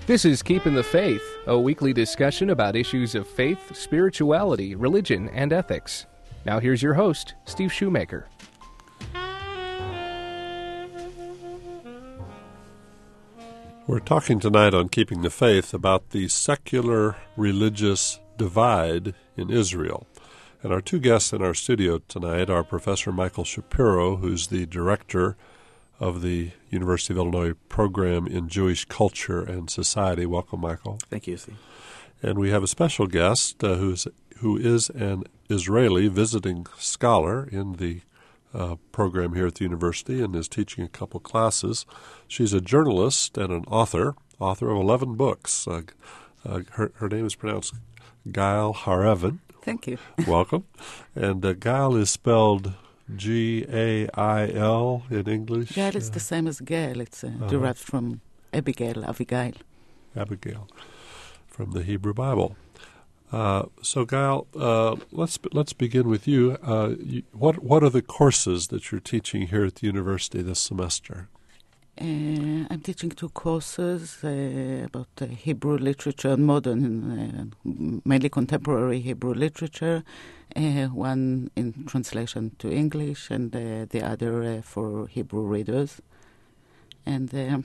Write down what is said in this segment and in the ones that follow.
This is Keeping the Faith, a weekly discussion about issues of faith, spirituality, religion, and ethics. Now here's your host, Steve Shoemaker. We're talking tonight on Keeping the Faith about the secular religious divide in Israel. And our two guests in our studio tonight are Professor Michael Shapiro, who's the director of the University of Illinois Program in Jewish Culture and Society. Welcome, Michael. Thank you, Steve. And we have a special guest who is an Israeli visiting scholar in the program here at the university and is teaching a couple classes. She's a journalist and an author of 11 books. Her name is pronounced Gail Hareven. Thank you. Welcome. And Gail is spelled G-A-I-L in English. Gail is the same as Gail. It's derived from Abigail, Abigail, from the Hebrew Bible. So, Gail, let's begin with you. What are the courses that you're teaching here at the university this semester? I'm teaching two courses about Hebrew literature and modern, mainly contemporary Hebrew literature. One in translation to English and the other for Hebrew readers. And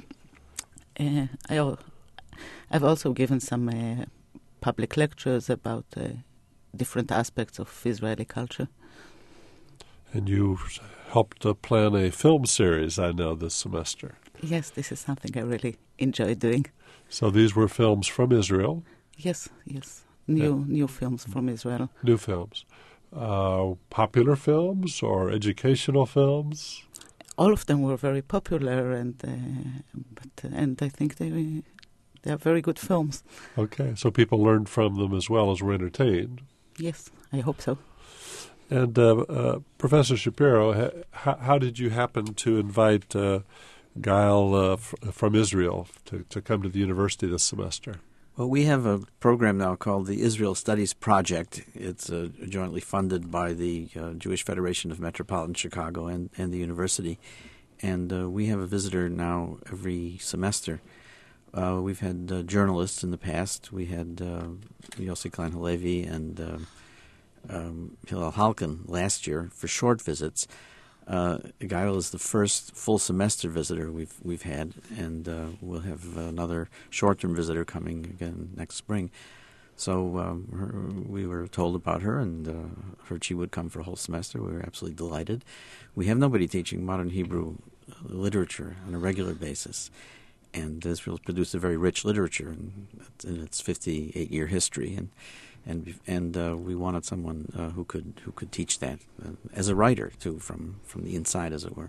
I've also given some public lectures about different aspects of Israeli culture. And you helped plan a film series, I know, this semester. Yes, this is something I really enjoy doing. So these were films from Israel? Yes. New films from Israel. New films. Popular films or educational films? All of them were very popular, and I think they are very good films. Okay, so people learned from them as well as were entertained. Yes, I hope so. And Professor Shapiro, how did you happen to invite Gail from Israel to come to the university this semester? Well, we have a program now called the Israel Studies Project. It's jointly funded by the Jewish Federation of Metropolitan Chicago and the university. And we have a visitor now every semester. We've had journalists in the past. We had Yossi Klein Halevi and Hillel Halkin last year for short visits. Gail is the first full semester visitor we've had, and we'll have another short-term visitor coming again next spring. So we were told about her and heard she would come for a whole semester. We were absolutely delighted. We have nobody teaching modern Hebrew literature on a regular basis, and Israel's produced a very rich literature in its 58-year history, and we wanted someone who could teach that as a writer too, from the inside, as it were.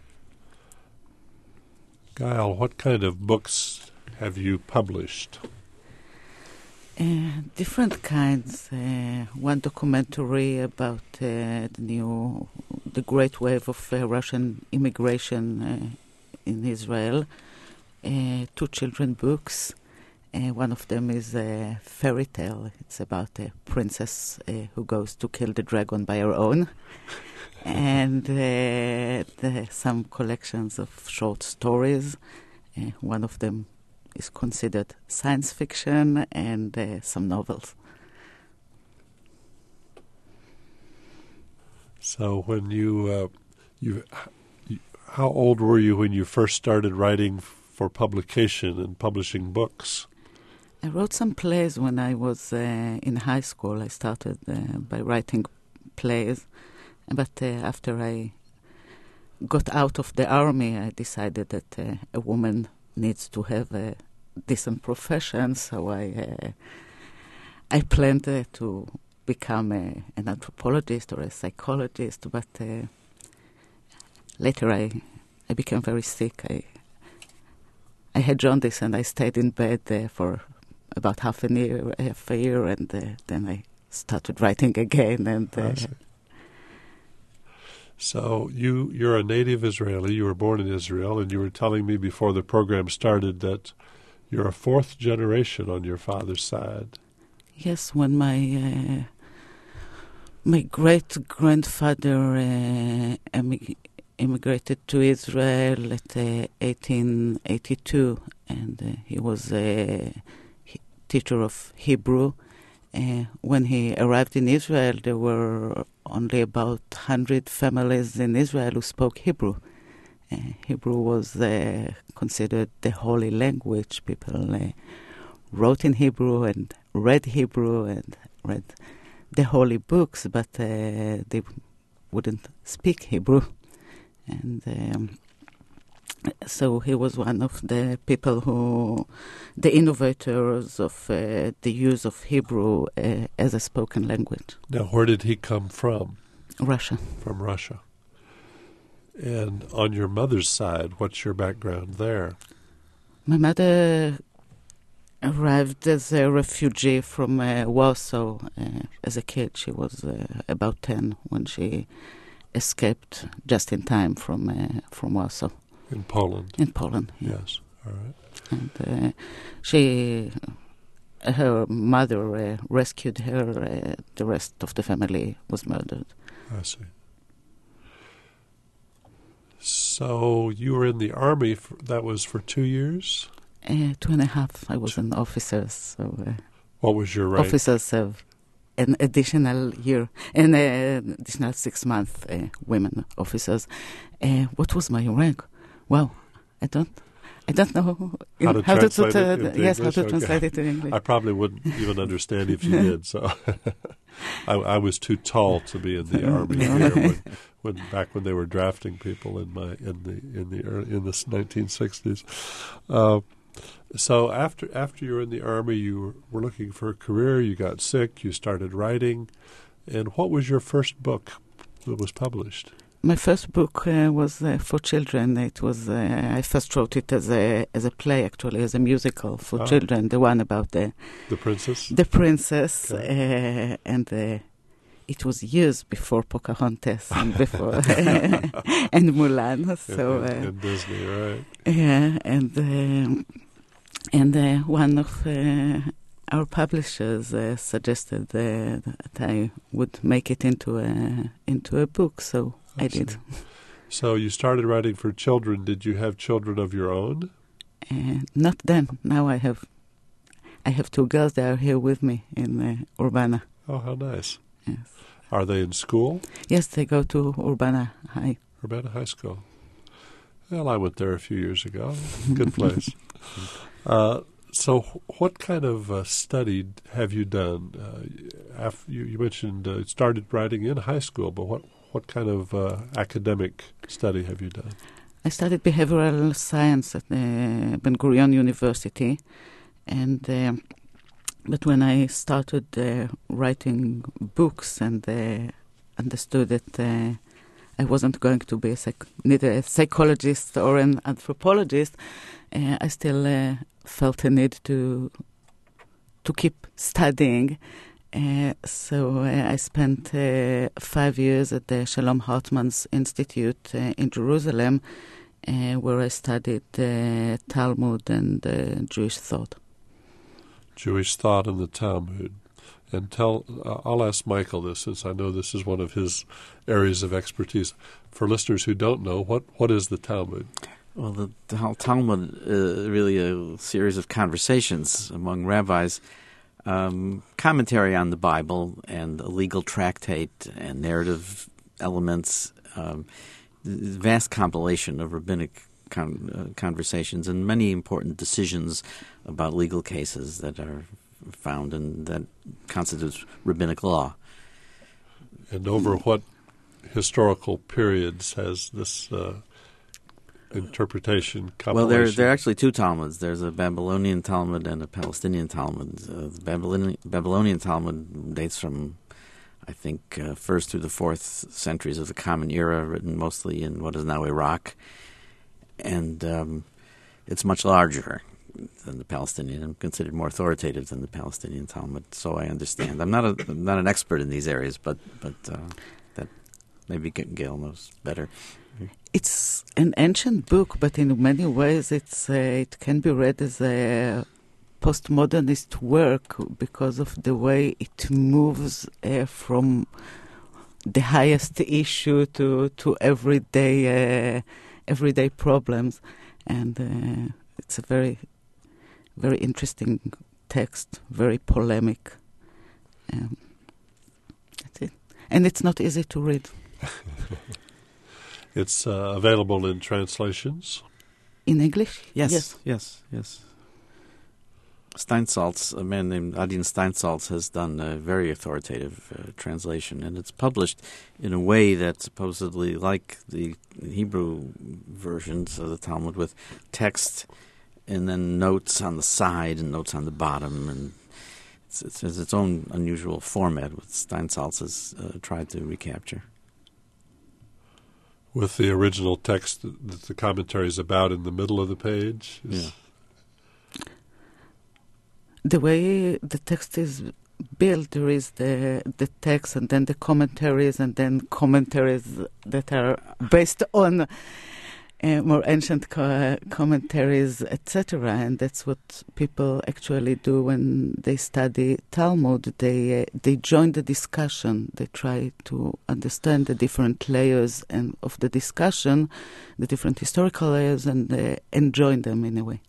Gail, what kind of books have you published? Different kinds. One documentary about the great wave of Russian immigration in Israel. Two children books. One of them is a fairy tale. It's about a princess who goes to kill the dragon by her own. And some collections of short stories. One of them is considered science fiction, and some novels. So when you how old were you when you first started writing for publication and publishing books? I wrote some plays when I was in high school. I started by writing plays, but after I got out of the army, I decided that a woman needs to have a decent profession, so I planned to become an anthropologist or a psychologist, but later I became very sick. I had jaundice, and I stayed in bed for about half a year, and then I started writing again. And So you're a native Israeli. You were born in Israel, and you were telling me before the program started that you're a fourth generation on your father's side. Yes, when my great-grandfather immigrated to Israel at 1882, and he was a teacher of Hebrew. When he arrived in Israel, there were only about 100 families in Israel who spoke Hebrew. Hebrew was considered the holy language. People wrote in Hebrew and read Hebrew and read the holy books, but they wouldn't speak Hebrew. And so he was one of the people the innovators of the use of Hebrew as a spoken language. Now, where did he come from? Russia. From Russia. And on your mother's side, what's your background there? My mother arrived as a refugee from Warsaw as a kid. She was about 10 when she escaped just in time from Warsaw. In Poland? In Poland, yeah. Yes, all right. And her mother rescued her. The rest of the family was murdered. I see. So you were in the Army, that was for 2 years? 2.5. I was an officer. So what was your rank? Officers have an additional year, an additional 6 months, women officers. What was my rank? Well, I don't know how to translate it into yes, English? how to translate it to English. I probably wouldn't even understand if you did. So I was too tall to be in the Army here when they were drafting people in the 1960s. So after you were in the Army, you were looking for a career. You got sick. You started writing. And what was your first book that was published? My first book was for children. It was I first wrote it as a play, actually, as a musical for children. The one about the princess. The princess, okay. And it was years before Pocahontas and before and Mulan. So and Disney, right? Yeah, and one of our publishers suggested that I would make it into a book. So I did. So you started writing for children. Did you have children of your own? Not then. Now I have 2 girls that are here with me in Urbana. Oh, how nice. Yes. Are they in school? Yes, they go to Urbana High. Urbana High School. Well, I went there a few years ago. Good place. So what kind of study have you done? You mentioned you started writing in high school, but what kind of academic study have you done? I studied behavioral science at Ben-Gurion University, and but when I started writing books and understood that I wasn't going to be neither a psychologist or an anthropologist, I still felt a need to keep studying. So I spent 5 years at the Shalom Hartman's Institute in Jerusalem, where I studied Talmud and Jewish thought. Jewish thought and the Talmud. And I'll ask Michael this, since I know this is one of his areas of expertise. For listeners who don't know, what is the Talmud? Well, the Talmud is really a series of conversations among rabbis, commentary on the Bible and a legal tractate and narrative elements, vast compilation of rabbinic conversations and many important decisions about legal cases that are found and that constitutes rabbinic law. And over what historical periods has this interpretation compilation? Well, there are actually 2 Talmuds. There's a Babylonian Talmud and a Palestinian Talmud. The Babylonian Talmud dates from, I think, 1st through the 4th centuries of the Common Era, written mostly in what is now Iraq. And it's much larger than the Palestinian and considered more authoritative than the Palestinian Talmud. So I understand. I'm not an expert in these areas, but that maybe Gail knows better. It's an ancient book, but in many ways it can be read as a postmodernist work because of the way it moves from the highest issue to everyday problems, and it's a very very interesting text, very polemic. That's it. And it's not easy to read. It's available in translations? In English? Yes. Steinsaltz, a man named Adin Steinsaltz, has done a very authoritative translation, and it's published in a way that's supposedly like the Hebrew versions of the Talmud, with text and then notes on the side and notes on the bottom, and it has its own unusual format, which Steinsaltz has tried to recapture. With the original text that the commentary is about in the middle of the page? Yeah. The way the text is built, there is the text and then the commentaries and then commentaries that are based on more ancient commentaries, etc. And that's what people actually do when they study Talmud. They join the discussion. They try to understand the different layers and of the discussion, the different historical layers, and join them in a way.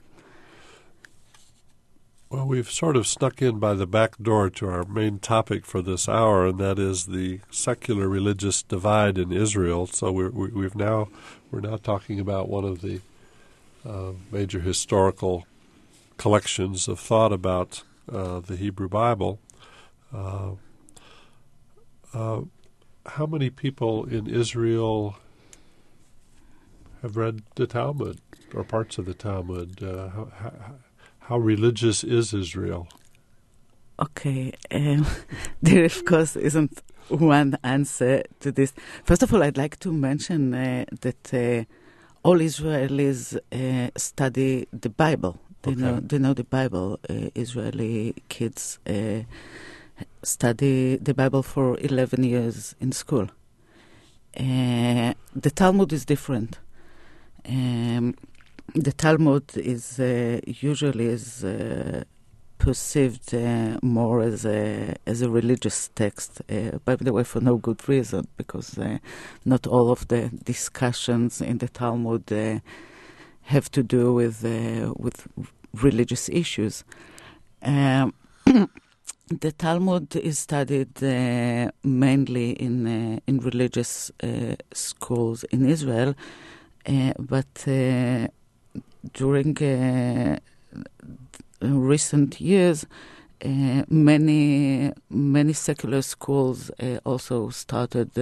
Well, we've sort of snuck in by the back door to our main topic for this hour, and that is the secular religious divide in Israel. So we're now talking about one of the major historical collections of thought about the Hebrew Bible. How many people in Israel have read the Talmud or parts of the Talmud? How religious is Israel? Okay, there of course isn't one answer to this. First of all, I'd like to mention that all Israelis study the Bible. They know the Bible. Israeli kids study the Bible for 11 years in school. The Talmud is different. The Talmud is usually perceived more as a religious text, by the way, for no good reason, because not all of the discussions in the Talmud have to do with religious issues. The Talmud is studied mainly in religious schools in Israel, but during recent years, many secular schools also started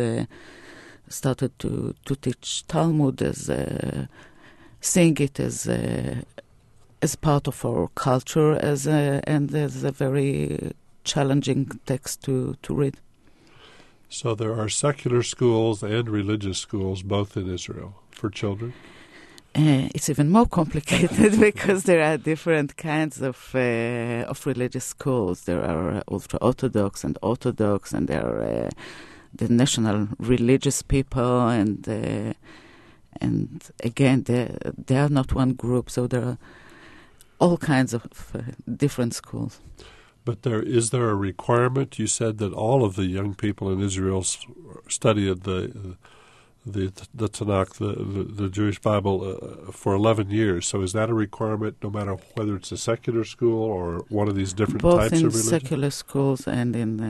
to teach Talmud, as seeing it as part of our culture, and as a very challenging text to read. So there are secular schools and religious schools both in Israel for children? It's even more complicated because there are different kinds of religious schools. There are ultra-Orthodox and Orthodox, and there are the national religious people, and again, they are not one group, so there are all kinds of different schools. But is there a requirement? You said that all of the young people in Israel studied the Tanakh, the Jewish Bible, for 11 years. So is that a requirement no matter whether it's a secular school or one of these different both types of religion? Both in secular schools and in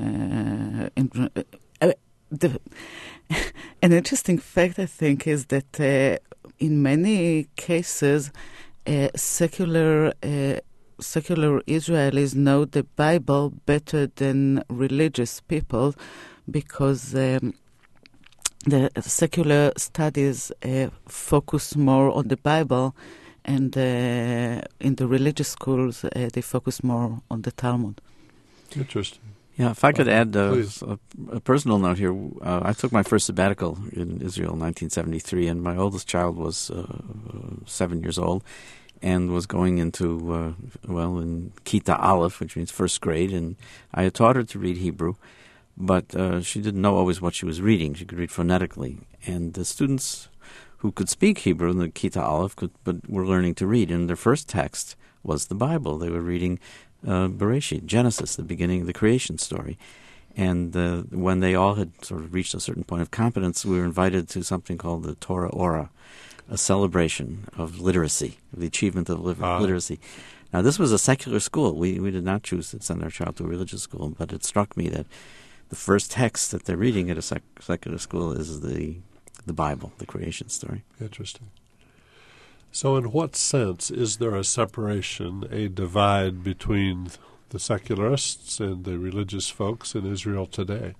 an interesting fact, I think, is that in many cases, secular Israelis know the Bible better than religious people, because the secular studies focus more on the Bible, and in the religious schools they focus more on the Talmud. Interesting. Yeah, if I could add a personal note here. I took my first sabbatical in Israel in 1973, and my oldest child was 7 years old and was going into, in Kita Aleph, which means first grade, and I had taught her to read Hebrew. But she didn't know always what she was reading. She could read phonetically. And the students who could speak Hebrew in the Kita Aleph but were learning to read. And their first text was the Bible. They were reading Bereshit, Genesis, the beginning of the creation story. And when they all had sort of reached a certain point of competence, we were invited to something called the Torah Ora, a celebration of literacy, of the achievement of literacy. Now, this was a secular school. We did not choose to send our child to a religious school, but it struck me that the first text that they're reading at a secular school is the Bible, the creation story. Interesting. So in what sense is there a separation, a divide between the secularists and the religious folks in Israel today?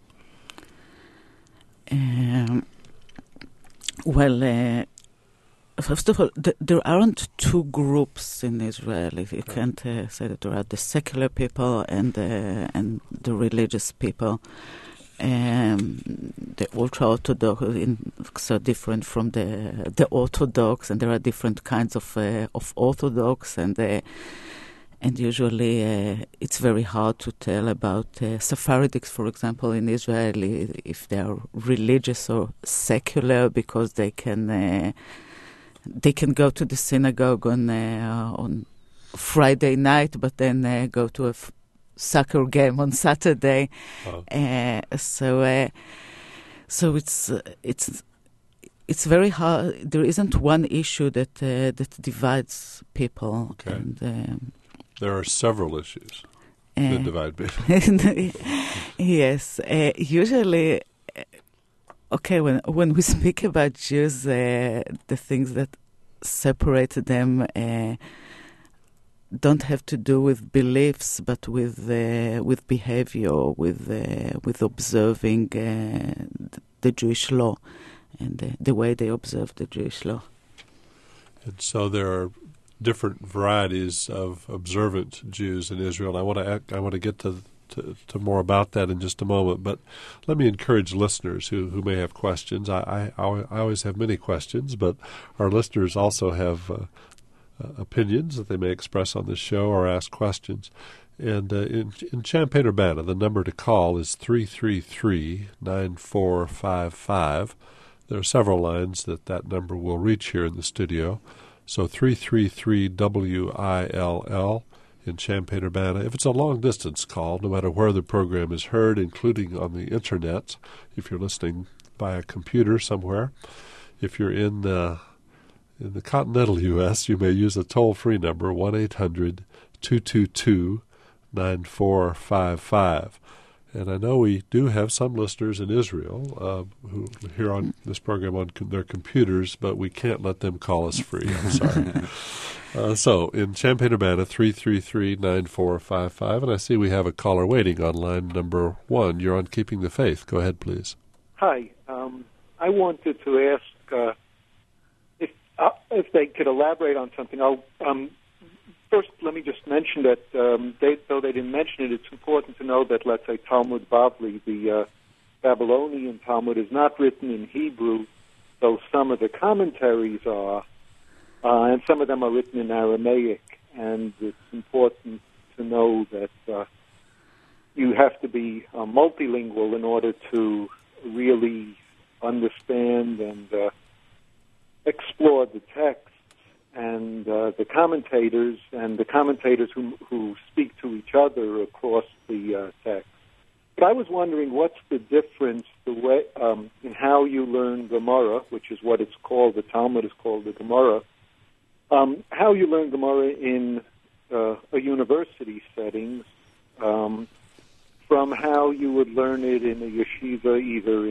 First of all, there aren't two groups in Israel. If you can't say that there are the secular people and the religious people. The ultra-Orthodox are different from the Orthodox, and there are different kinds of Orthodox, and usually it's very hard to tell about Sephardics, for example, in Israel, if they are religious or secular, because they can go to the synagogue on Friday night, but then go to a soccer game on Saturday. Oh. So it's very hard. There isn't one issue that divides people. Okay. And, there are several issues that divide people. Yes. Usually, when we speak about Jews, the things that separate them don't have to do with beliefs, but with behavior, with observing the Jewish law and the way they observe the Jewish law. And so there are different varieties of observant Jews in Israel. I want to get to more about that in just a moment, but let me encourage listeners who may have questions. I always have many questions, but our listeners also have opinions that they may express on this show or ask questions. And in Champaign-Urbana, the number to call is 333-9455. There are several lines that number will reach here in the studio. So 333-WILL in Champaign-Urbana. If it's a long-distance call, no matter where the program is heard, including on the Internet, if you're listening via computer somewhere, if you're in the continental U.S., you may use a toll-free number, 1-800-222-9455. And I know we do have some listeners in Israel who hear on this program on their computers, but we can't let them call us free. I'm sorry. So in Champaign-Urbana, 333-9455, and I see we have a caller waiting on line number 1. You're on Keeping the Faith. Go ahead, please. Hi. I wanted to ask if they could elaborate on something. First, let me just mention that though they didn't mention it, it's important to know that, let's say, Talmud Bavli, the Babylonian Talmud, is not written in Hebrew, though some of the commentaries are, and some of them are written in Aramaic. And it's important to know that you have to be multilingual in order to really understand and explore the text. And the commentators who speak to each other across the text. But I was wondering, what's the difference in how you learn Gemara, which is what it's called, the Talmud is called the Gemara, how you learn Gemara in a university setting from how you would learn it in a yeshiva, either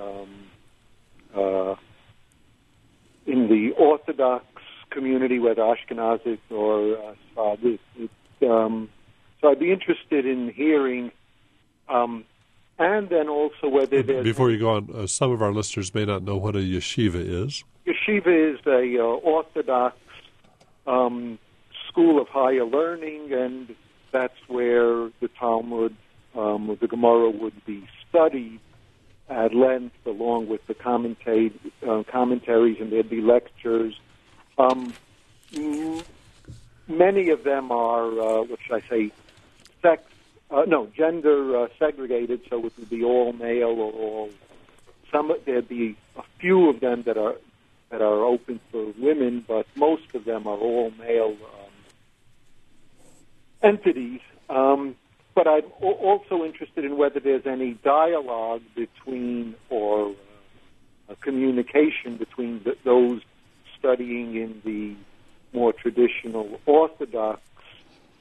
in the Orthodox community, whether Ashkenazic or Sephardic. So I'd be interested in hearing, and then also whether there's... Before you go on, some of our listeners may not know what a yeshiva is. Yeshiva is a Orthodox school of higher learning, and that's where the Talmud, the Gemara would be studied at length, along with the commentaries, and there'd be lectures. Many of them are, what should I say, gender segregated, so it would be all male or all. There'd be a few of them that are open for women, but most of them are all male entities. But I'm also interested in whether there's any dialogue between or communication between those studying in the more traditional Orthodox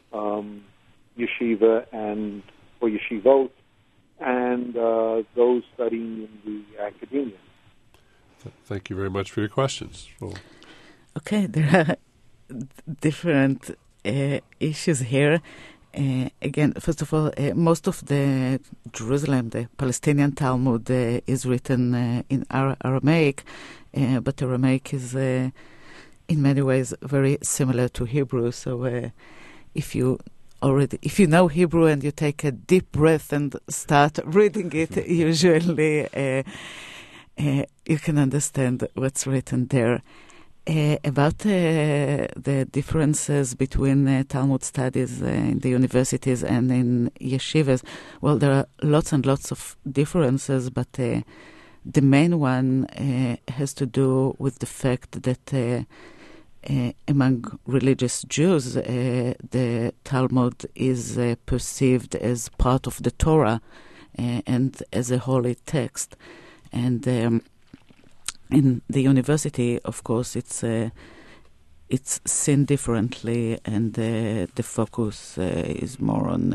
yeshiva or yeshivot, and those studying in the academia. Thank you very much for your questions. Well, okay, there are different issues here. Again, first of all, most of the Jerusalem, the Palestinian Talmud, is written in Aramaic, but Aramaic is in many ways very similar to Hebrew. So if you know Hebrew and you take a deep breath and start reading it, usually you can understand what's written there. About the differences between Talmud studies in the universities and in yeshivas, well, there are lots and lots of differences, but the main one has to do with the fact that among religious Jews, the Talmud is perceived as part of the Torah and as a holy text. And in the university, of course, it's seen differently, and the focus is more on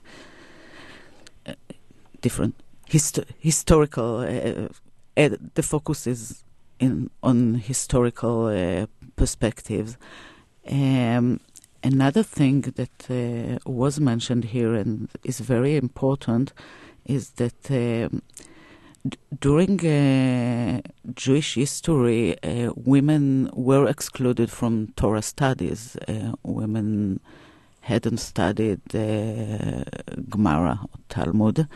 different historical. The focus is on historical perspectives. Another thing that was mentioned here and is very important is that during Jewish history, women were excluded from Torah studies. Women hadn't studied Gemara or Talmud.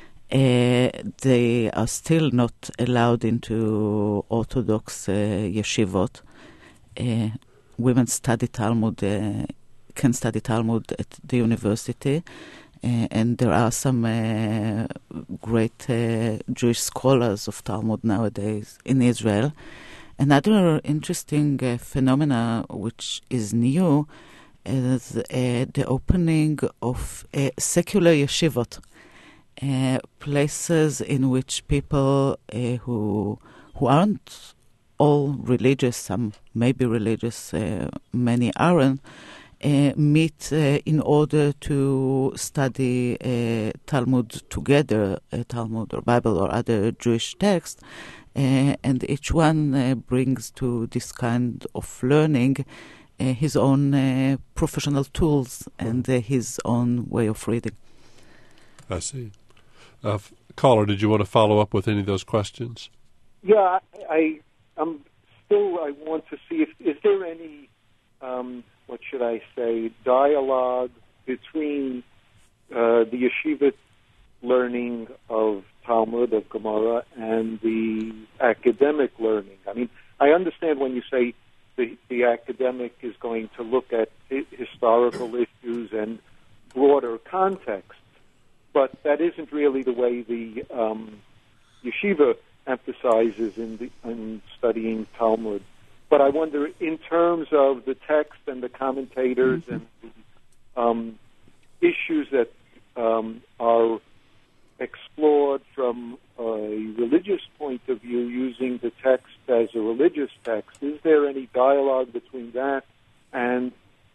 They are still not allowed into Orthodox yeshivot. Women study Talmud, can study Talmud at the university. And there are some great Jewish scholars of Talmud nowadays in Israel. Another interesting phenomena which is new is the opening of secular yeshivot, places in which people who aren't all religious, some may be religious, many aren't, meet in order to study Talmud together, Talmud or Bible or other Jewish texts, and each one brings to this kind of learning his own professional tools and his own way of reading. I see. Caller, did you want to follow up with any of those questions? Yeah, I want to see if is there any what should I say, dialogue between the yeshiva learning of Talmud, of Gemara, and the academic learning. I mean, I understand when you say the academic is going to look at historical issues and broader contexts, but that isn't really the way the yeshiva emphasizes in studying Talmud. But I wonder, in terms of the text and the commentators and the issues that are explored from a religious point of view, using the text as a religious text, is there any dialogue between that and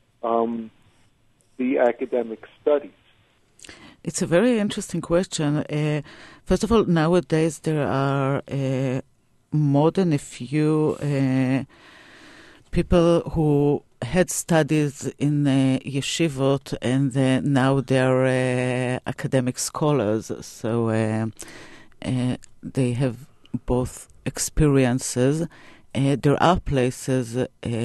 the academic studies? It's a very interesting question. First of all, nowadays there are more than a few people who had studies in yeshivot, and now they're academic scholars. So they have both experiences. There are places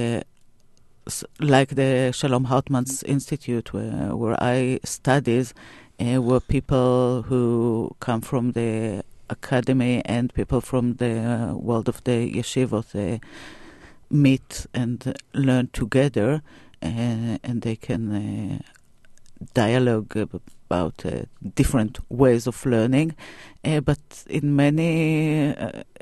like the Shalom Hartman's Institute, where I studied, were people who come from the academy and people from the world of the yeshivot meet and learn together, and they can dialogue about different ways of learning. But in many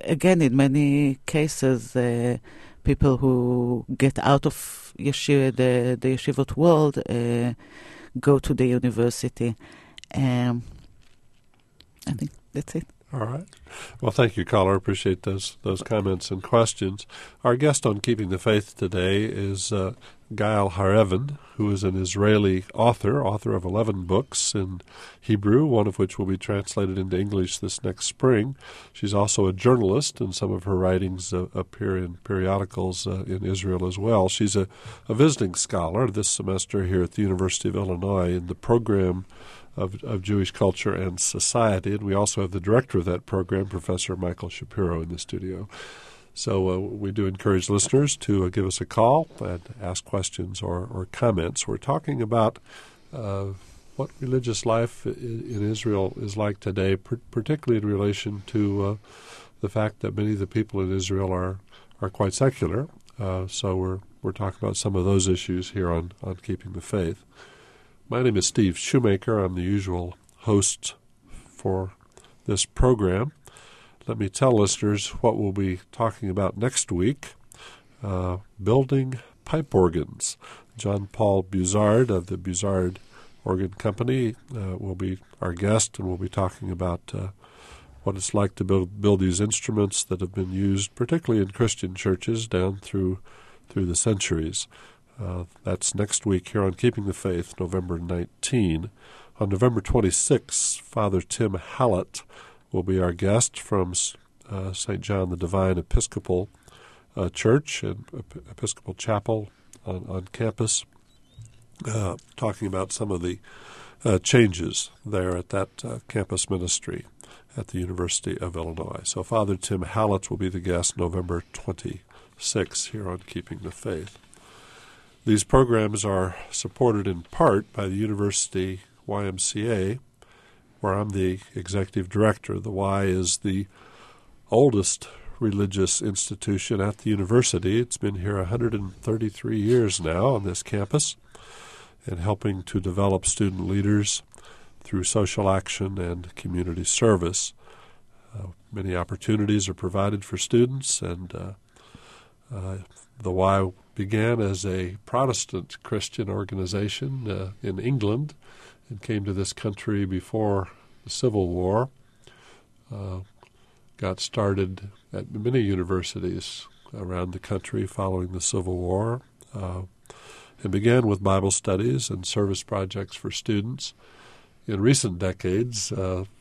cases, people who get out of the yeshivot world go to the university. I think that's it. All right. Well, thank you, caller. Appreciate those comments and questions. Our guest on Keeping the Faith today is Gail Harevin, who is an Israeli author of 11 books in Hebrew, one of which will be translated into English this next spring. She's also a journalist, and some of her writings appear in periodicals in Israel as well. She's a visiting scholar this semester here at the University of Illinois in the program of Jewish Culture and Society, and we also have the director of that program, Professor Michael Shapiro, in the studio. So we do encourage listeners to give us a call and ask questions or comments. We're talking about what religious life in Israel is like today, particularly in relation to the fact that many of the people in Israel are quite secular. So we're talking about some of those issues here on Keeping the Faith. My name is Steve Shoemaker. I'm the usual host for this program. Let me tell listeners what we'll be talking about next week. Building pipe organs. John Paul Buzard of the Buzard Organ Company will be our guest, and we'll be talking about what it's like to build these instruments that have been used, particularly in Christian churches, down through the centuries. That's next week here on Keeping the Faith, November 19. On November 26, Father Tim Hallett will be our guest from St. John the Divine Episcopal Church and Episcopal Chapel on campus, talking about some of the changes there at that campus ministry at the University of Illinois. So Father Tim Hallett will be the guest November 26 here on Keeping the Faith. These programs are supported in part by the University YMCA, where I'm the executive director. The Y is the oldest religious institution at the university. It's been here 133 years now on this campus and helping to develop student leaders through social action and community service. Many opportunities are provided for students, and the Y began as a Protestant Christian organization in England and came to this country before the Civil War. Got started at many universities around the country following the Civil War, and began with Bible studies and service projects for students. In recent decades,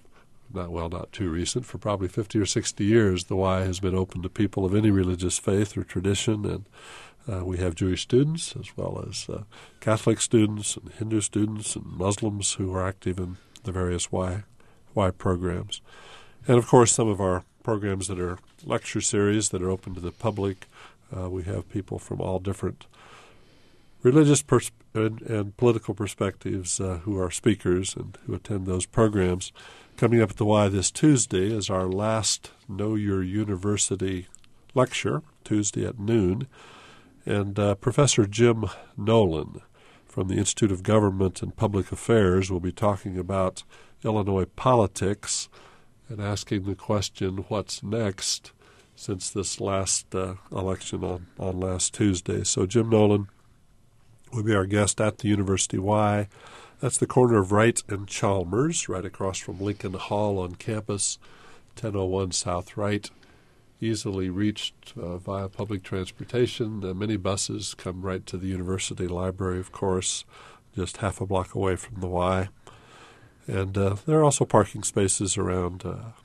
not too recent, for probably 50 or 60 years, the Y has been open to people of any religious faith or tradition, and we have Jewish students as well as Catholic students and Hindu students and Muslims who are active in the various Y programs. And, of course, some of our programs that are lecture series that are open to the public. We have people from all different religious and political perspectives who are speakers and who attend those programs. Coming up at the Y this Tuesday is our last Know Your University lecture, Tuesday at noon. And Professor Jim Nolan from the Institute of Government and Public Affairs will be talking about Illinois politics and asking the question, what's next, since this last election on last Tuesday. So Jim Nolan will be our guest at the University Y. That's the corner of Wright and Chalmers, right across from Lincoln Hall on campus, 1001 South Wright. Easily reached via public transportation. Many buses come right to the university library, of course, just half a block away from the Y. And there are also parking spaces around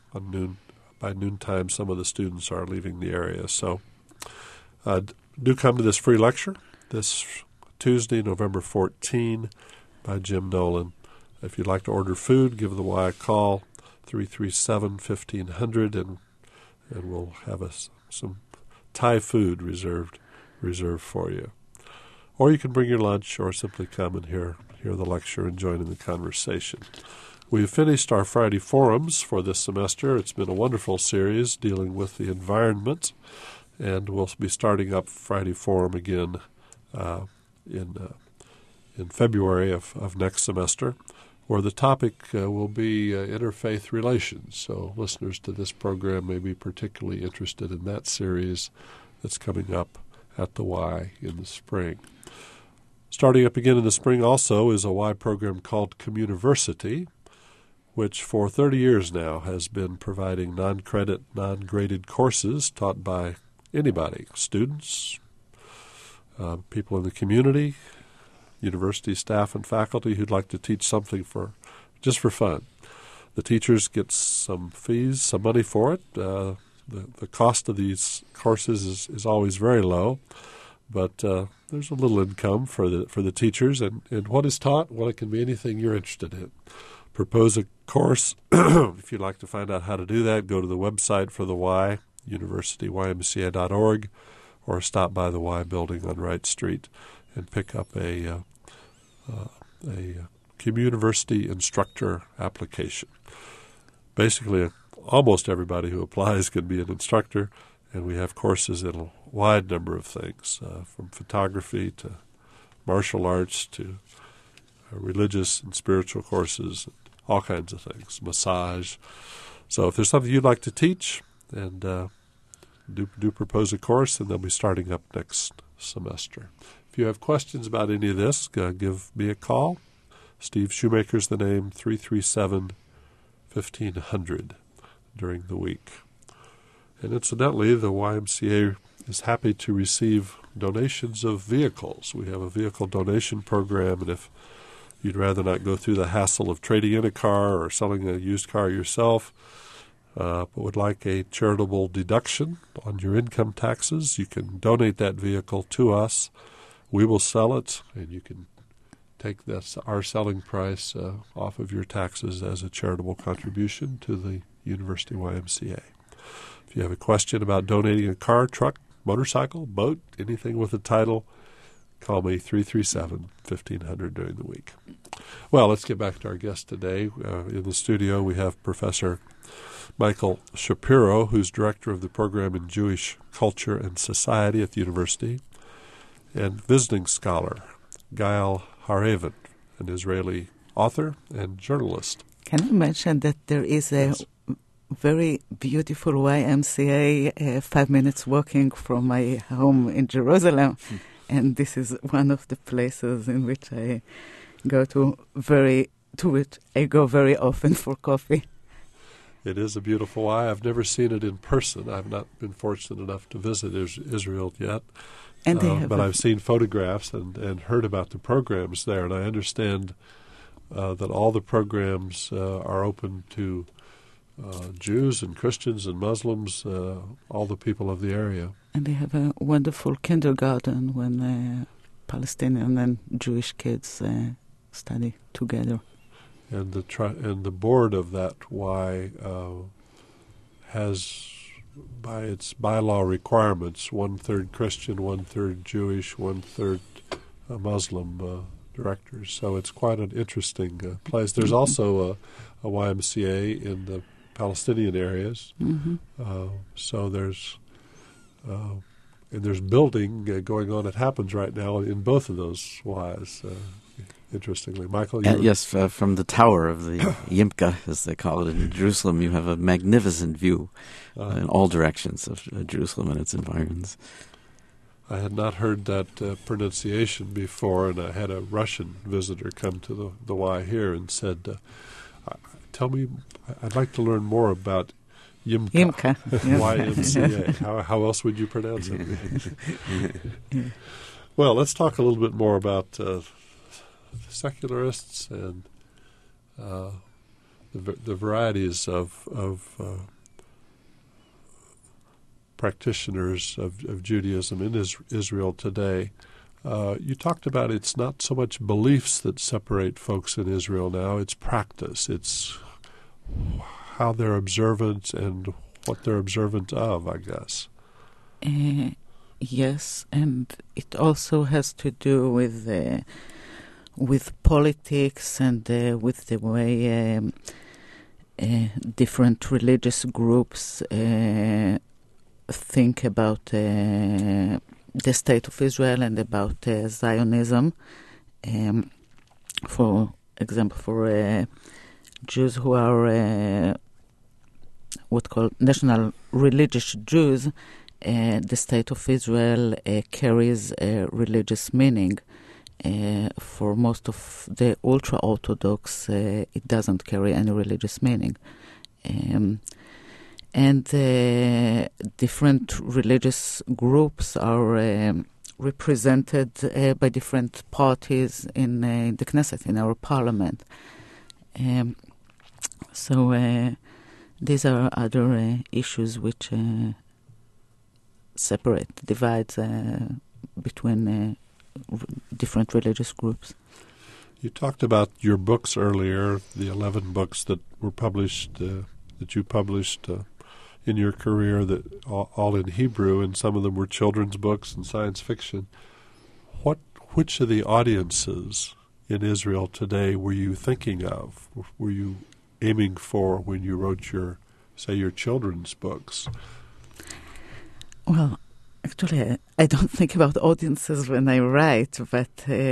by noontime. Some of the students are leaving the area. So do come to this free lecture this Tuesday, November 14, by Jim Nolan. If you'd like to order food, give the Y a call, 337-1500, and we'll have some Thai food reserved for you. Or you can bring your lunch or simply come and hear the lecture and join in the conversation. We've finished our Friday forums for this semester. It's been a wonderful series dealing with the environment, and we'll be starting up Friday forum again in February of next semester, where the topic will be interfaith relations. So listeners to this program may be particularly interested in that series that's coming up at the Y in the spring. Starting up again in the spring also is a Y program called Communiversity, which for 30 years now has been providing non-credit, non-graded courses taught by anybody, students, people in the community, university staff and faculty who'd like to teach something just for fun. The teachers get some fees, some money for it. The cost of these courses is always very low, but there's a little income for the teachers. And what is taught? Well, it can be anything you're interested in. Propose a course. If you'd like to find out how to do that, go to the website for the Y, universityymca.org, or stop by the Y building on Wright Street and pick up a Communiversity instructor application. Basically, almost everybody who applies can be an instructor, and we have courses in a wide number of things, from photography to martial arts to religious and spiritual courses, all kinds of things, massage. So if there's something you'd like to teach, and do propose a course, and they'll be starting up next semester. If you have questions about any of this, give me a call. Steve Shoemaker's the name, 337-1500 during the week. And incidentally, the YMCA is happy to receive donations of vehicles. We have a vehicle donation program, and if you'd rather not go through the hassle of trading in a car or selling a used car yourself, but would like a charitable deduction on your income taxes, you can donate that vehicle to us. We will sell it, and you can take our selling price off of your taxes as a charitable contribution to the University YMCA. If you have a question about donating a car, truck, motorcycle, boat, anything with a title, call me 337-1500 during the week. Well, let's get back to our guest today. In the studio, we have Professor Michael Shapiro, who's director of the program in Jewish Culture and Society at the university, and visiting scholar Gail Haravan, an Israeli author and journalist. Can I mention that there is a very beautiful YMCA 5 minutes walking from my home in Jerusalem, and this is one of the places in which I go to which I go very often for coffee. It is a beautiful Y. I've never seen it in person. I've not been fortunate enough to visit Israel yet. But I've seen photographs and heard about the programs there, and I understand that all the programs are open to Jews and Christians and Muslims, all the people of the area. And they have a wonderful kindergarten when Palestinian and Jewish kids study together. And the board of that Y has, by its bylaw requirements, 1/3 Christian, 1/3 Jewish, 1/3 Muslim directors. So it's quite an interesting place. There's also a YMCA in the Palestinian areas. Mm-hmm. So there's building going on. It happens right now in both of those Ys. Interestingly, Michael. Yes, from the tower of the Yimka, as they call it in Jerusalem, you have a magnificent view in all directions of Jerusalem and its environs. I had not heard that pronunciation before, and I had a Russian visitor come to the Y here and said, "Tell me, I'd like to learn more about Yimka." Yimka. YMCA. How else would you pronounce it? Well, let's talk a little bit more about secularists and the varieties of practitioners of Judaism in Israel today. You talked about it's not so much beliefs that separate folks in Israel now, it's practice. It's how they're observant and what they're observant of, I guess. Yes, and it also has to do with politics and with the way different religious groups think about the state of Israel and about Zionism. For example, for Jews who are what called national religious Jews, the state of Israel carries a religious meaning. For most of the ultra-Orthodox, it doesn't carry any religious meaning. And different religious groups are represented by different parties in the Knesset, in our parliament. So these are other issues which divide between different religious groups. You talked about your books earlier, the 11 books that were published, that you published in your career, that all in Hebrew, and some of them were children's books and science fiction. Which of the audiences in Israel today were you thinking of? Were you aiming for when you wrote your children's books? Well, actually, I don't think about audiences when I write, but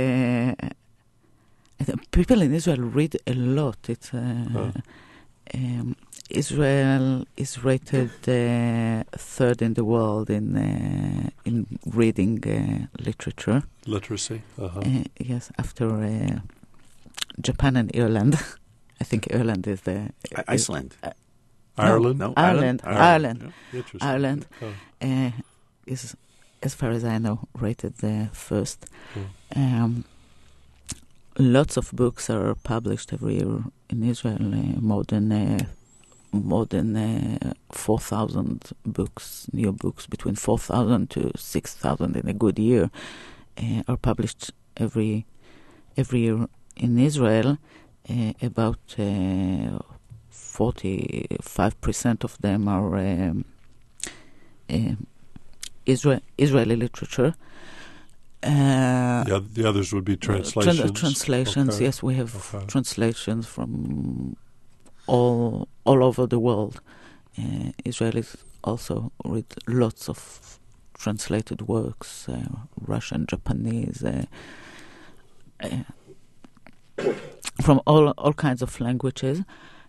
people in Israel read a lot. Israel is rated third in the world in reading literature. Literacy? Yes, after Japan and Ireland. I think Ireland is the... Iceland. Ireland? No, Ireland. Yeah. Interesting. Ireland is, as far as I know, rated first. Lots of books are published every year in Israel. More than 4,000 books, new books, between 4,000 to 6,000 in a good year, are published every year in Israel. About 45% of them are Israeli literature. The others would be translations. Translations, okay. Yes, we have translations from all over the world. Israelis also read lots of translated works, Russian, Japanese, from all kinds of languages,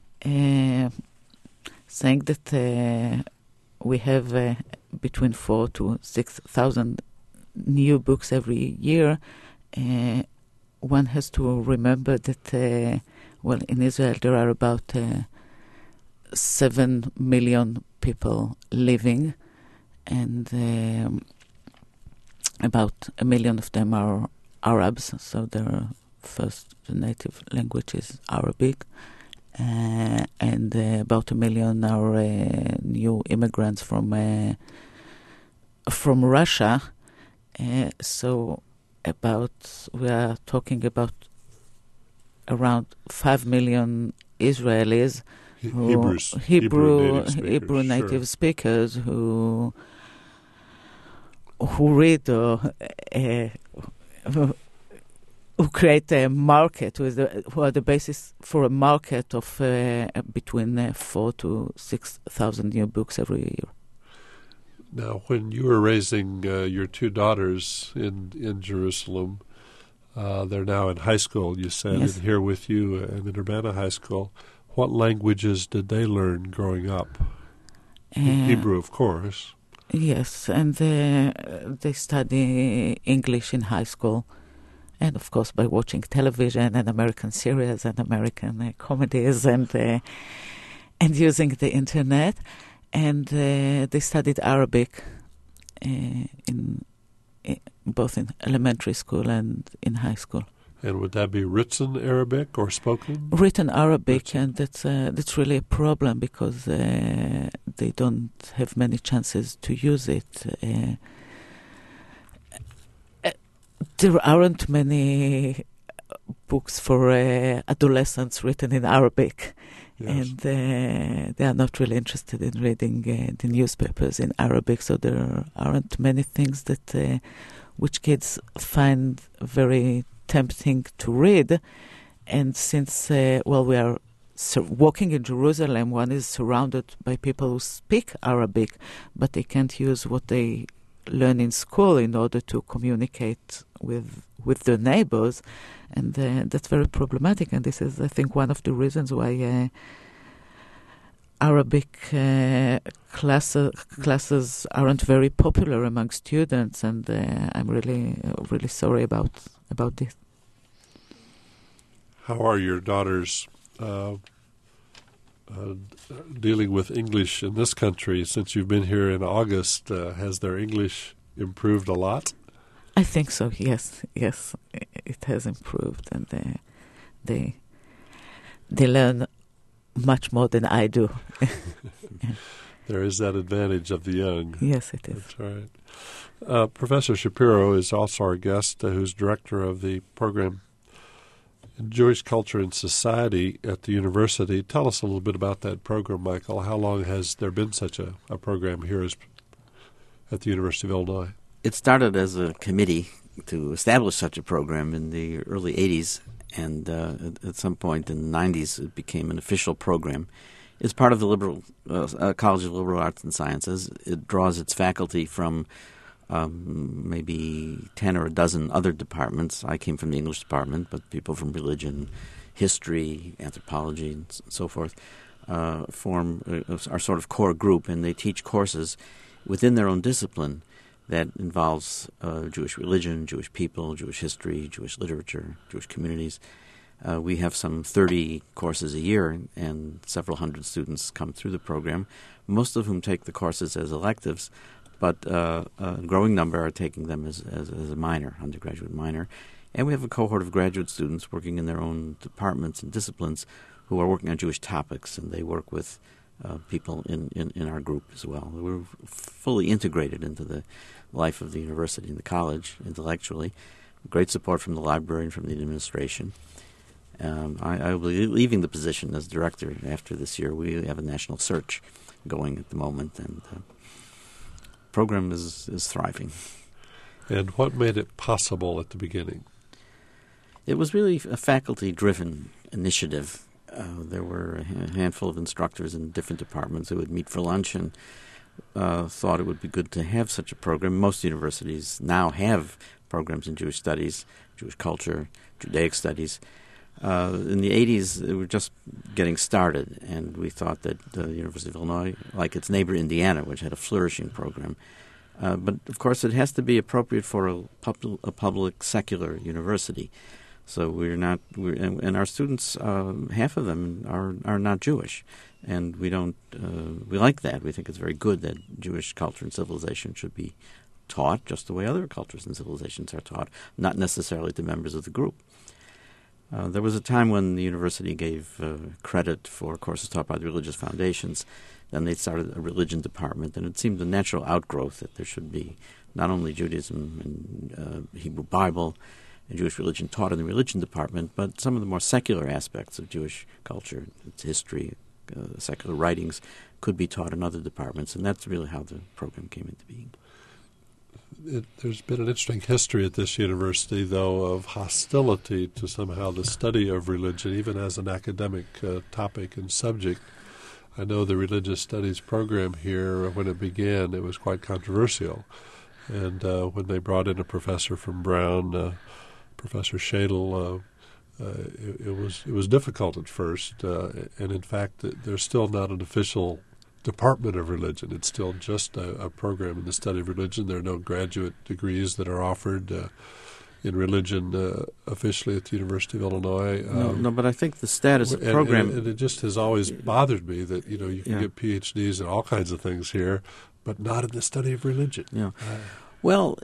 saying that we have between 4,000 to 6,000 new books every year. One has to remember that, in Israel there are about 7 million people living, and about 1 million of them are Arabs, so their first native language is Arabic, and about 1 million are new immigrants from Russia. So we are talking about around 5 million Israelis, Hebrew native speakers who read who create a market, who are the basis for a market of between 4,000 to 6,000 new books every year. Now, when you were raising your two daughters in Jerusalem, they're now in high school, you said, yes. And here with you in Urbana High School. What languages did they learn growing up? Hebrew, of course. Yes, and they study English in high school. And, of course, by watching television and American series and American comedies and using the Internet. And they studied Arabic both in elementary school and in high school. And would that be written Arabic or spoken? Written Arabic, and that's really a problem because they don't have many chances to use it. There aren't many books for adolescents written in Arabic. Yes. And they are not really interested in reading the newspapers in Arabic, so there aren't many things that which kids find very tempting to read. And since, we are walking in Jerusalem, one is surrounded by people who speak Arabic, but they can't use what they learn in school in order to communicate with their neighbors, and that's very problematic. And this is, I think, one of the reasons why Arabic classes aren't very popular among students, and I'm really sorry about this. How are your daughters dealing with English in this country? Since you've been here in August, has their English improved a lot? I think so. Yes, it has improved, and they learn much more than I do. There is that advantage of the young. Yes, it is. That's right. Professor Shapiro is also our guest, who's director of the program in Jewish Culture and Society at the university. Tell us a little bit about that program, Michael. How long has there been such a program here at the University of Illinois? It started as a committee to establish such a program in the early 80s, and at some point in the 90s it became an official program. It's part of the College of Liberal Arts and Sciences. It draws its faculty from maybe 10 or a dozen other departments. I came from the English department, but people from religion, history, anthropology, and so forth form our sort of core group, and they teach courses within their own discipline that involves Jewish religion, Jewish people, Jewish history, Jewish literature, Jewish communities. We have some 30 courses a year, and several hundred students come through the program, most of whom take the courses as electives, but a growing number are taking them as a minor, undergraduate minor. And we have a cohort of graduate students working in their own departments and disciplines who are working on Jewish topics, and they work with people in our group as well. We're fully integrated into the life of the university and the college intellectually. Great support from the library and from the administration. I will be leaving the position as director after this year. We have a national search going at the moment, and the program is thriving. And what made it possible at the beginning? It was really a faculty-driven initiative. There were a handful of instructors in different departments who would meet for lunch and thought it would be good to have such a program. Most universities now have programs in Jewish studies, Jewish culture, Judaic studies. In the 80s, they were just getting started, and we thought that the University of Illinois, like its neighbor Indiana, which had a flourishing program, but of course it has to be appropriate for a public secular university. So and our students, half of them are not Jewish, and we like that. We think it's very good that Jewish culture and civilization should be taught just the way other cultures and civilizations are taught, not necessarily to members of the group. There was a time when the university gave credit for courses taught by the religious foundations. Then they started a religion department, and it seemed a natural outgrowth that there should be not only Judaism and Hebrew Bible and Jewish religion taught in the religion department, but some of the more secular aspects of Jewish culture, its history, secular writings, could be taught in other departments, and that's really how the program came into being. There's been an interesting history at this university, though, of hostility to somehow the study of religion, even as an academic topic and subject. I know the religious studies program here, when it began, it was quite controversial. And when they brought in a professor from Brown, Professor Shadle, it was difficult at first. And in fact, there's still not an official Department of Religion. It's still just a program in the study of religion. There are no graduate degrees that are offered in religion officially at the University of Illinois. No, but I think the status of program... And it just has always bothered me that, you can get PhDs and all kinds of things here, but not in the study of religion. Yeah. Well,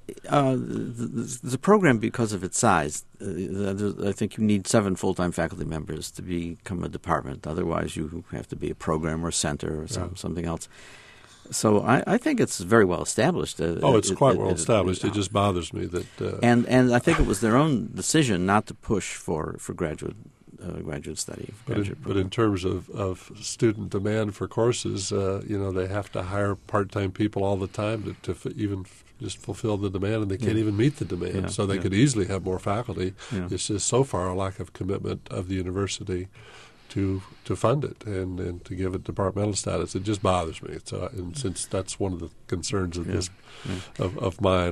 the program, because of its size, I think you need 7 full-time faculty members to become a department. Otherwise, you have to be a program or center or something else. So I think it's very well established. It's quite well established. It just bothers me that... And I think it was their own decision not to push for graduate study. But in terms of student demand for courses, they have to hire part-time people all the time to even just fulfill the demand, and they can't even meet the demand. So they could easily have more faculty. Yeah. It's just so far a lack of commitment of the university to fund it and to give it departmental status. It just bothers me. And since that's one of the concerns of this of mine,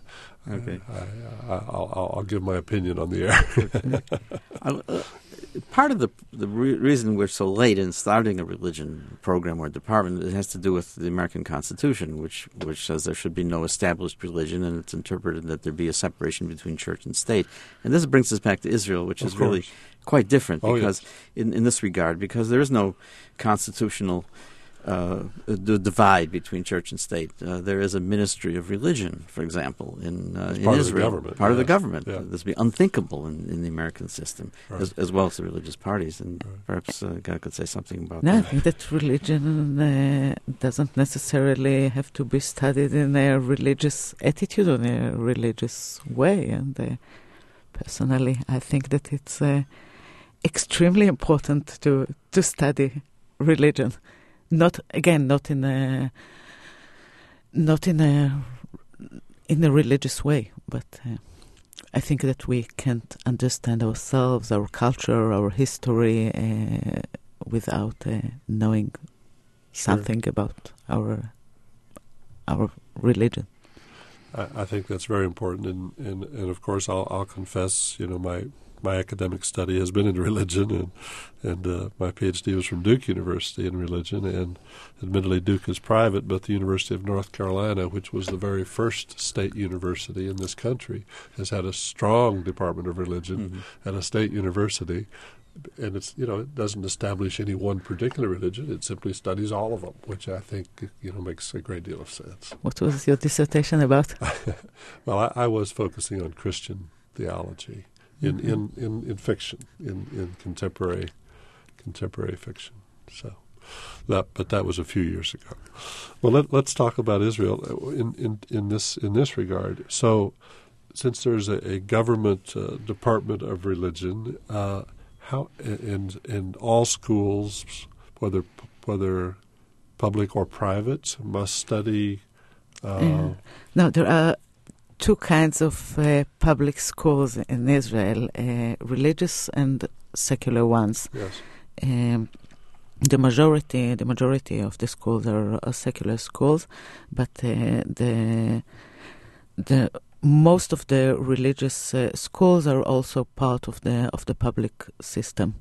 I'll give my opinion on the air. Part of the reason we're so late in starting a religion program or department, it has to do with the American Constitution, which says there should be no established religion, and it's interpreted that there be a separation between church and state. And this brings us back to Israel, which is really quite different because in this regard, because there is no constitutional the divide between church and state. There is a ministry of religion, for example, in Israel. Part of the government. Yeah. This would be unthinkable in the American system, Right. as well as the religious parties. And perhaps God could say something about No, I that. think that religion doesn't necessarily have to be studied in a religious attitude or in a religious way. And personally, I think that it's extremely important to study religion. Not in a religious way, but I think that we can't understand ourselves, our culture, our history without knowing something about our religion. I think that's very important, and of course I'll confess, my academic study has been in religion, and my PhD was from Duke University in religion, and admittedly Duke is private, but the University of North Carolina, which was the very first state university in this country, has had a strong department of religion at a state university. And it's it doesn't establish any one particular religion. It simply studies all of them, which I think makes a great deal of sense. What was your dissertation about? Well, I was focusing on Christian theology in fiction, in contemporary fiction. So, that was a few years ago. Well, let's talk about Israel in this regard. So, since there's a government department of religion. How and all schools, whether public or private, must study. No, there are two kinds of public schools in Israel: religious and secular ones. Yes. The majority of the schools are secular schools, but the most of the religious schools are also part of the public system.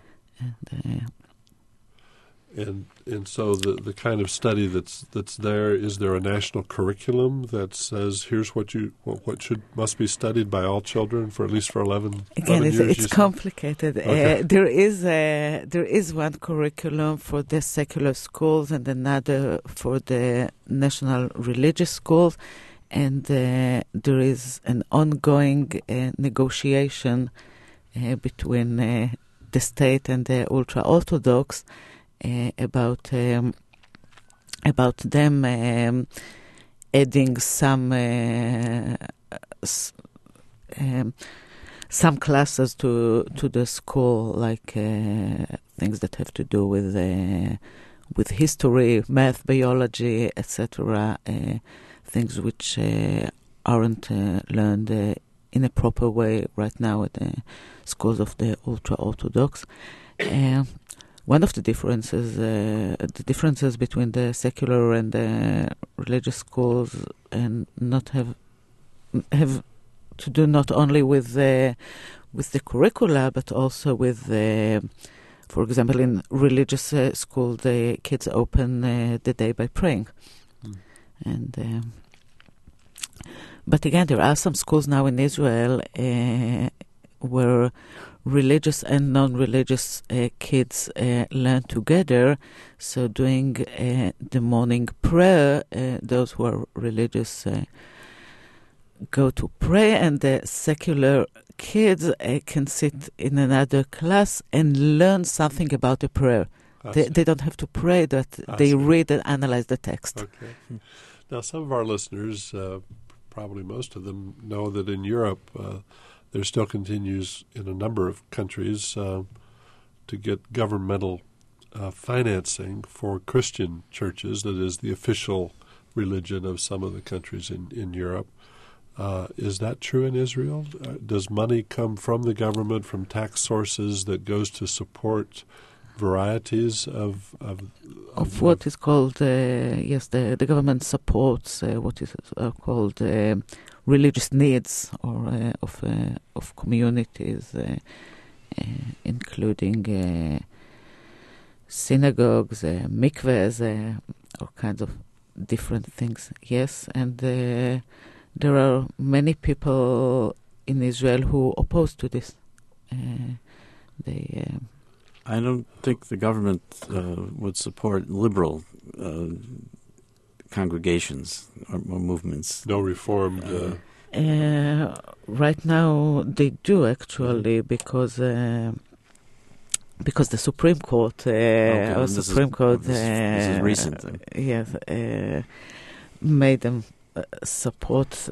And so the kind of study that's there, is there a national curriculum that says here's what must be studied by all children for at least for 11 Again, years? it's complicated. Okay. There is one curriculum for the secular schools and another for the national religious schools. And there is an ongoing negotiation between the state and the ultra-Orthodox about them adding some classes to the school, like things that have to do with history, math, biology, etc. Things which aren't learned in a proper way right now at the schools of the ultra-Orthodox. One of the differences between the secular and the religious schools, and not have to do not only with the curricula, but also with for example, in religious school, the kids open the day by praying. And but again, there are some schools now in Israel where religious and non-religious kids learn together. So doing the morning prayer, those who are religious go to pray, and the secular kids can sit in another class and learn something about the prayer. They don't have to pray, that they read and analyze the text. Okay. Now, some of our listeners, probably most of them, know that in Europe there still continues in a number of countries to get governmental financing for Christian churches. That is the official religion of some of the countries in Europe. Is that true in Israel? Does money come from the government, from tax sources, that goes to support varieties of what is called the government supports what is called religious needs or of communities, including synagogues, mikvahs, all kinds of different things. Yes, and there are many people in Israel who oppose to this. I don't think the government would support liberal congregations or movements? No Reformed. Right now they do actually because the Supreme Court, This is recent. yes, made them support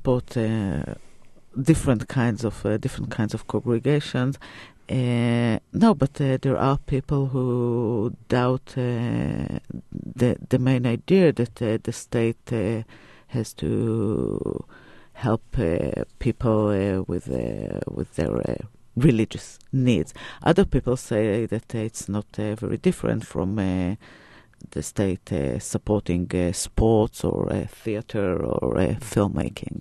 different kinds of congregations. No, but there are people who doubt the main idea that the state has to help people with their religious needs. Other people say that it's not very different from the state supporting sports or theater or filmmaking.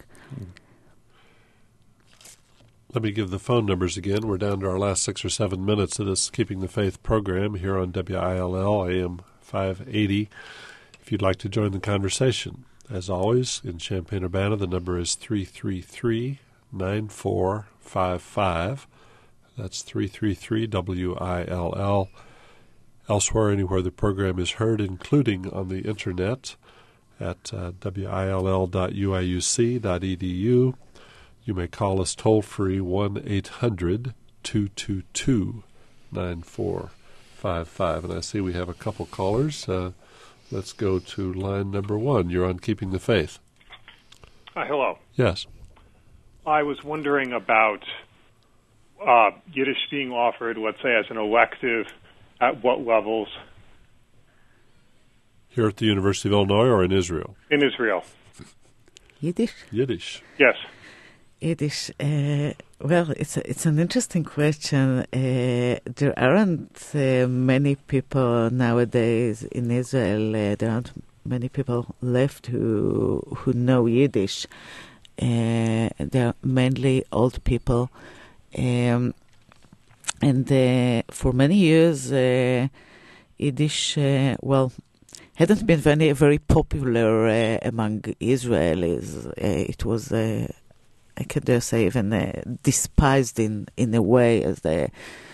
Let me give the phone numbers again. We're down to our last 6 or 7 minutes of this Keeping the Faith program here on WILL AM 580. If you'd like to join the conversation, as always, in Champaign-Urbana, the number is 333-9455. That's 333-WILL. Elsewhere, anywhere the program is heard, including on the Internet at will.uiuc.edu. You may call us toll-free 1-800-222-9455. And I see we have a couple callers. Let's go to line number 1. You're on Keeping the Faith. Hi, hello. Yes. I was wondering about Yiddish being offered, let's say, as an elective, at what levels? Here at the University of Illinois or in Israel? In Israel. Yiddish? Yiddish. Yes. Yiddish. Well, it's an interesting question. There aren't many people nowadays in Israel. There aren't many people left who know Yiddish. They're mainly old people, and for many years, Yiddish hadn't been very popular among Israelis. It was. I can dare say even despised in a way as the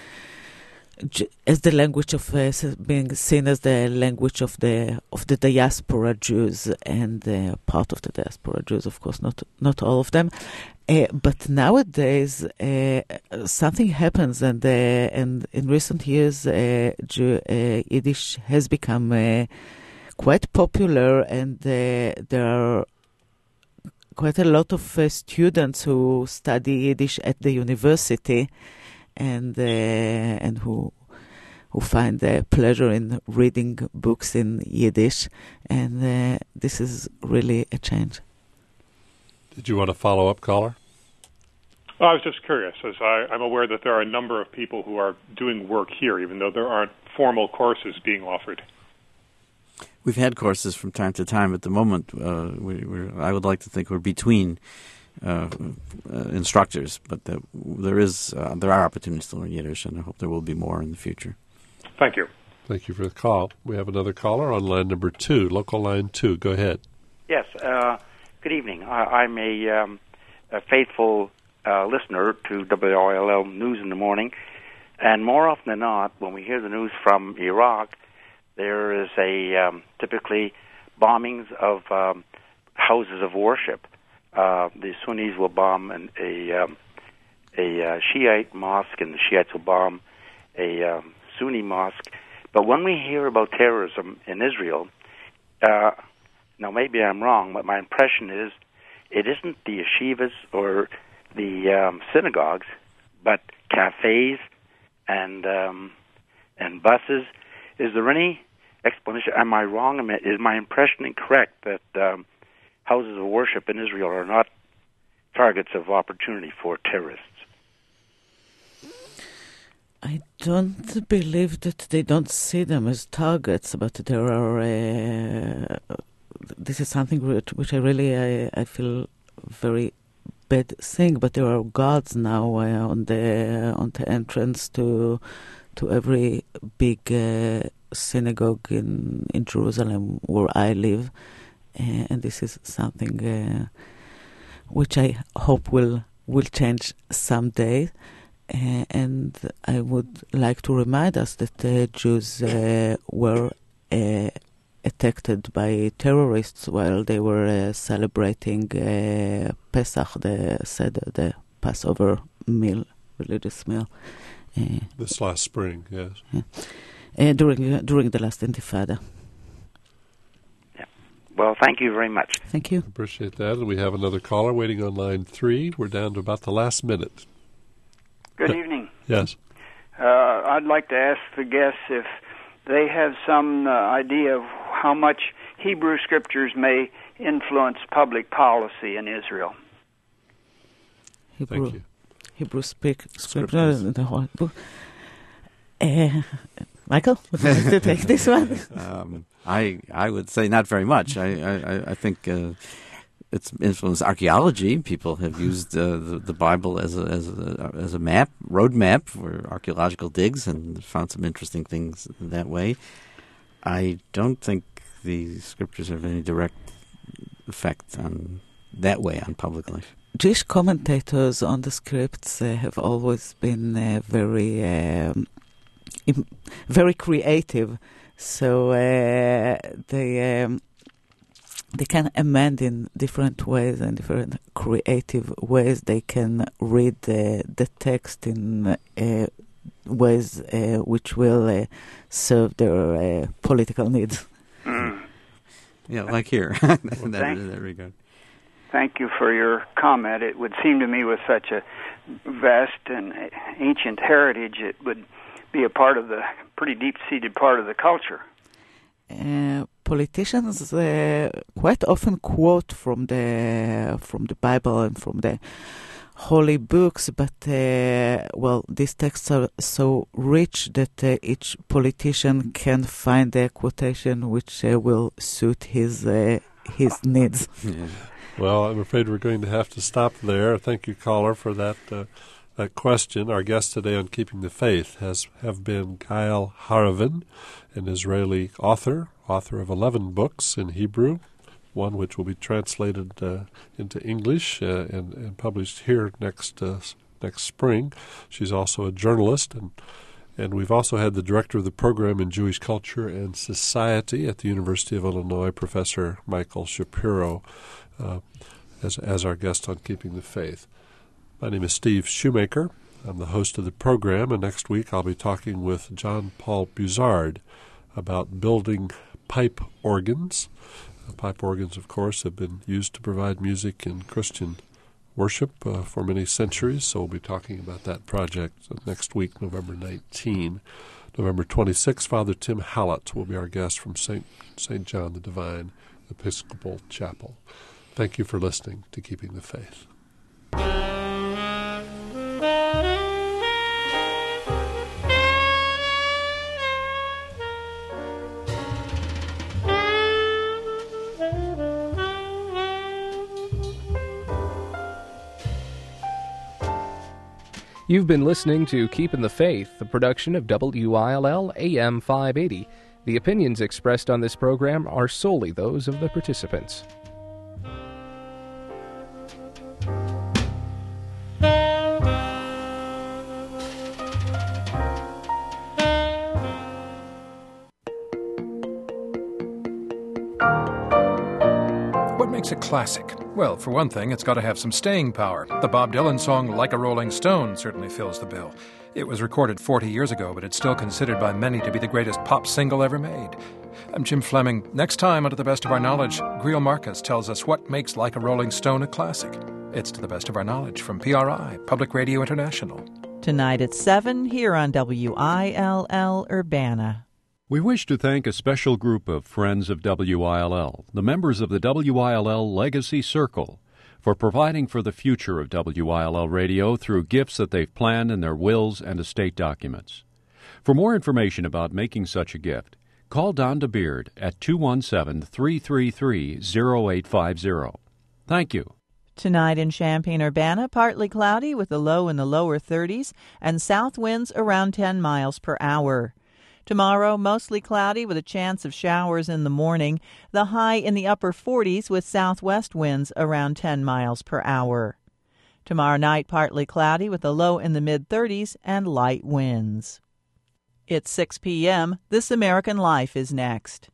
language of being seen as the language of the diaspora Jews, and part of the diaspora Jews, of course, not all of them. But nowadays something happens, and in recent years Yiddish has become quite popular, and there are quite a lot of students who study Yiddish at the university, and who find pleasure in reading books in Yiddish, and this is really a change. Did you want to follow up, caller? Well, I was just curious, as I'm aware that there are a number of people who are doing work here, even though there aren't formal courses being offered. We've had courses from time to time. At the moment, I would like to think we're between instructors, but there are opportunities to learn Yiddish, and I hope there will be more in the future. Thank you. Thank you for the call. We have another caller on line number 2, local line 2. Go ahead. Yes. Good evening. I'm a faithful listener to WILL News in the morning, and more often than not, when we hear the news from Iraq, there is typically bombings of houses of worship. The Sunnis will bomb a Shiite mosque, and the Shiites will bomb a Sunni mosque. But when we hear about terrorism in Israel, now maybe I'm wrong, but my impression is it isn't the yeshivas or the synagogues, but cafes and buses. Is there any explanation? Am I wrong? Is my impression incorrect that houses of worship in Israel are not targets of opportunity for terrorists? I don't believe that they don't see them as targets, but there are. This is something which I really I feel very bad thing. But there are guards now on the entrance to every big synagogue in Jerusalem where I live, and this is something which I hope will change someday. And I would like to remind us that Jews were attacked by terrorists while they were celebrating Pesach, the Seder, the Passover meal, religious meal. This last spring, yes. During the last Intifada. Yeah. Well, thank you very much. Thank you. Appreciate that. And we have another caller waiting on line 3. We're down to about the last minute. Good evening. Yes. I'd like to ask the guests if they have some idea of how much Hebrew scriptures may influence public policy in Israel. Thank you. Hebrew scriptures in the whole book. Michael, would you like to take this one? I would say not very much. I think it's influenced archaeology. People have used the Bible as a map, road map for archaeological digs, and found some interesting things that way. I don't think the scriptures have any direct effect on public life. Jewish commentators on the scripts have always been very creative, so they can amend in different ways and different creative ways. They can read the text in ways which will serve their political needs. Yeah, like here in that regard. Thank you for your comment. It would seem to me with such a vast and ancient heritage, it would be a part of the pretty deep-seated part of the culture. Politicians quite often quote from the Bible and from the holy books, but these texts are so rich that each politician can find a quotation which will suit his needs. Yeah. Well, I'm afraid we're going to have to stop there. Thank you, caller, for that question. Our guest today on Keeping the Faith have been Gael Haravin, an Israeli author of 11 books in Hebrew, one which will be translated into English and published here next spring. She's also a journalist, and we've also had the director of the program in Jewish Culture and Society at the University of Illinois, Professor Michael Shapiro, as our guest on Keeping the Faith. My name is Steve Shoemaker. I'm the host of the program, and next week I'll be talking with John Paul Buzard about building pipe organs. Pipe organs, of course, have been used to provide music in Christian worship for many centuries, so we'll be talking about that project next week, November 19. November 26, Father Tim Hallett will be our guest from St. John the Divine Episcopal Chapel. Thank you for listening to Keeping the Faith. You've been listening to Keeping the Faith, a production of WILL AM 580. The opinions expressed on this program are solely those of the participants. What makes a classic? Well, for one thing, it's got to have some staying power. The Bob Dylan song Like a Rolling Stone certainly fills the bill. It was recorded 40 years ago, but it's still considered by many to be the greatest pop single ever made. I'm Jim Fleming. Next time, under the best of our knowledge, Griel Marcus tells us what makes Like a Rolling Stone a classic. It's to the best of our knowledge from PRI, Public Radio International. Tonight at 7 here on WILL Urbana. We wish to thank a special group of friends of WILL, the members of the WILL Legacy Circle, for providing for the future of WILL Radio through gifts that they've planned in their wills and estate documents. For more information about making such a gift, call Don DeBeard at 217-333-0850. Thank you. Tonight in Champaign-Urbana, partly cloudy with a low in the lower 30s and south winds around 10 miles per hour. Tomorrow, mostly cloudy with a chance of showers in the morning, the high in the upper 40s with southwest winds around 10 miles per hour. Tomorrow night, partly cloudy with a low in the mid-30s and light winds. It's 6 p.m. This American Life is next.